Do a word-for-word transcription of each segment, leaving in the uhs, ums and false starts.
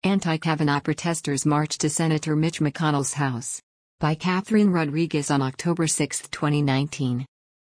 Anti-Kavanaugh protesters marched to Senator Mitch McConnell's house. By Catherine Rodriguez on October sixth, twenty nineteen.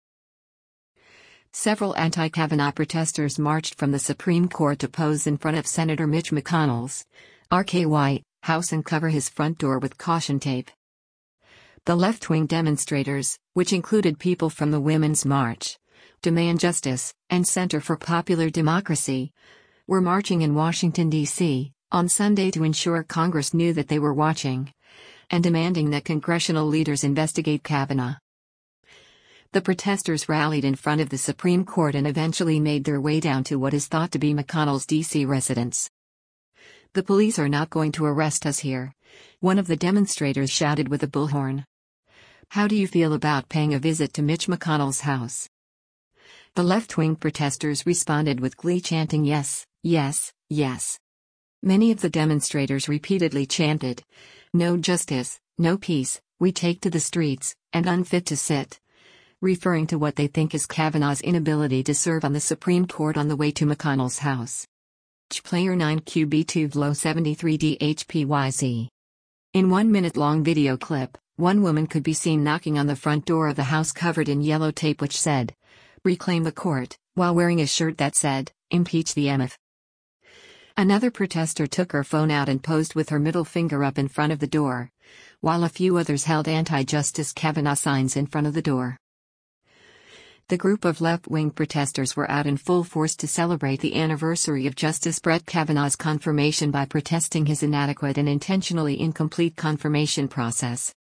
Several anti-Kavanaugh protesters marched from the Supreme Court to pose in front of Senator Mitch McConnell's R K Y house and cover his front door with caution tape. The left-wing demonstrators, which included people from the Women's March, Demand Justice, and Center for Popular Democracy, were marching in Washington, D C, on Sunday to ensure Congress knew that they were watching, and demanding that congressional leaders investigate Kavanaugh. The protesters rallied in front of the Supreme Court and eventually made their way down to what is thought to be McConnell's D C residence. "The police are not going to arrest us here," one of the demonstrators shouted with a bullhorn. "How do you feel about paying a visit to Mitch McConnell's house?" The left-wing protesters responded with glee, chanting yes, yes, yes. Many of the demonstrators repeatedly chanted, "No justice, no peace, we take to the streets, and unfit to sit," referring to what they think is Kavanaugh's inability to serve on the Supreme Court on the way to McConnell's house. Player nine Q B two V L O seventy-three D H P Y Z. In one minute-long video clip, one woman could be seen knocking on the front door of the house covered in yellow tape which said, "Reclaim the court," while wearing a shirt that said, "Impeach the M F." Another protester took her phone out and posed with her middle finger up in front of the door, while a few others held anti-Justice Kavanaugh signs in front of the door. The group of left-wing protesters were out in full force to celebrate the anniversary of Justice Brett Kavanaugh's confirmation by protesting his inadequate and intentionally incomplete confirmation process.